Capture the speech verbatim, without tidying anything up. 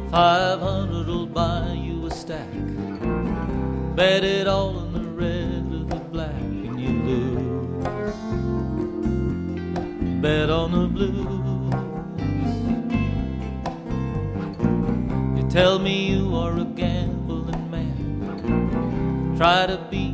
Five hundred will buy you a stack. Bet it all on the red or the black, and you lose. Bet on the blues. You tell me you are a gambling man. Try to be